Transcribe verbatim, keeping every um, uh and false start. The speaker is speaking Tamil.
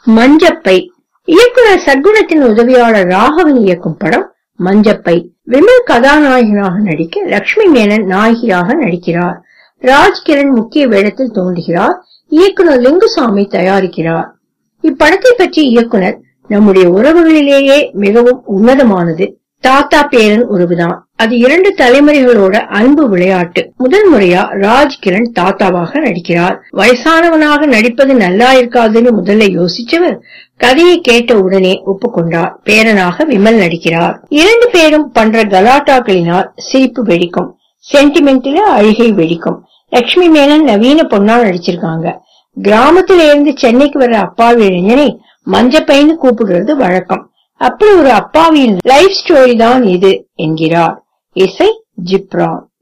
மஞ்சப்பை. இயக்குனர் சத்குணத்தின் உதவியாளர் ராகவன் இயக்கும் படம் மஞ்சப்பை. விமல் கதாநாயகனாக நடிக்க லட்சுமி மேனன் நாயகியாக நடிக்கிறார். ராஜ்கிரண் முக்கிய வேடத்தில் தோன்றுகிறார். இயக்குனர் லிங்குசாமி தயாரிக்கிறார். இப்படத்தை பற்றி இயக்குனர், நம்முடைய உறவுகளிலேயே மிகவும் உன்னதமானது தாத்தா பேரன் உறவுதான். அது இரண்டு தலைமுறைகளோட அன்பு விளையாட்டு. முதல் முறையா ராஜ்கிரண் தாத்தாவாக நடிக்கிறார். வயசானவனாக நடிப்பது நல்லா இருக்காதுன்னு முதல்ல யோசிச்சவர் கதையை கேட்ட உடனே ஒப்புக்கொண்டார். பேரனாக விமல் நடிக்கிறார். இரண்டு பேரும் பண்ற கலாட்டாக்களினால் சிரிப்பு வெடிக்கும், சென்டிமெண்ட்ல அழுகை வெடிக்கும். லட்சுமி மேனன் நவீன பொண்ணா நடிச்சிருக்காங்க. கிராமத்தில இருந்து சென்னைக்கு வர்ற அப்பாவி இளைஞனை மஞ்சப்பைன்னு கூப்பிடுறது வழக்கம். அப்படி ஒரு அப்பாவியின் லைஃப் ஸ்டோரி தான் இது என்கிறார். இசை ஜிப்ரான்.